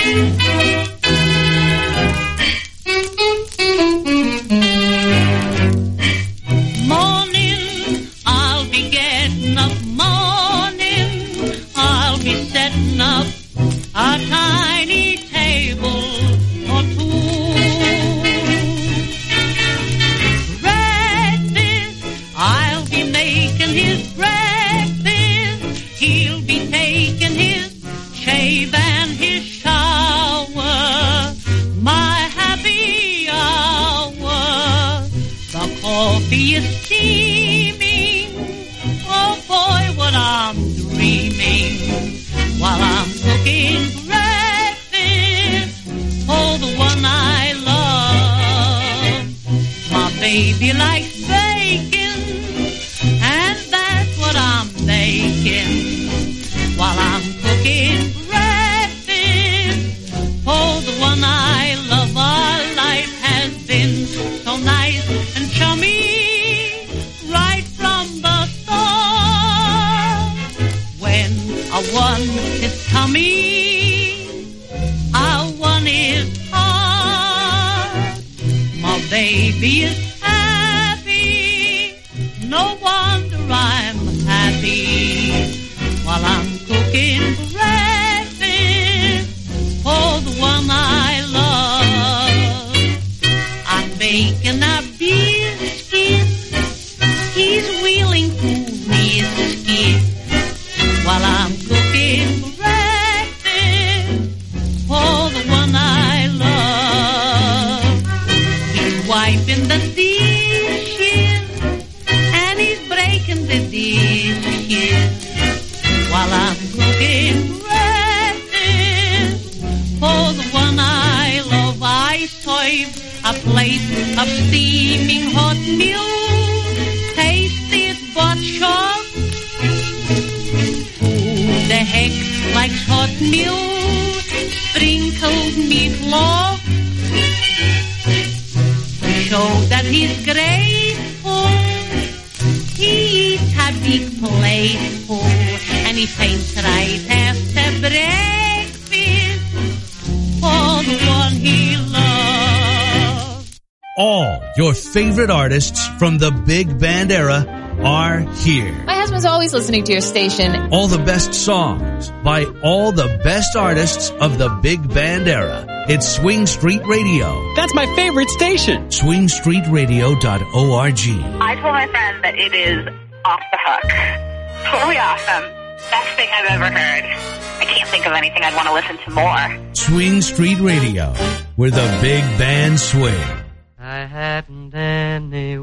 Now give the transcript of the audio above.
Your favorite artists from the big band era are here. My husband's always listening to your station. All the best songs by all the best artists of the big band era. It's Swing Street Radio. That's my favorite station. SwingStreetRadio.org. I told my friend that it is off the hook. Totally awesome. Best thing I've ever heard. I can't think of anything I'd want to listen to more. Swing Street Radio, where the big band swing. I hadn't any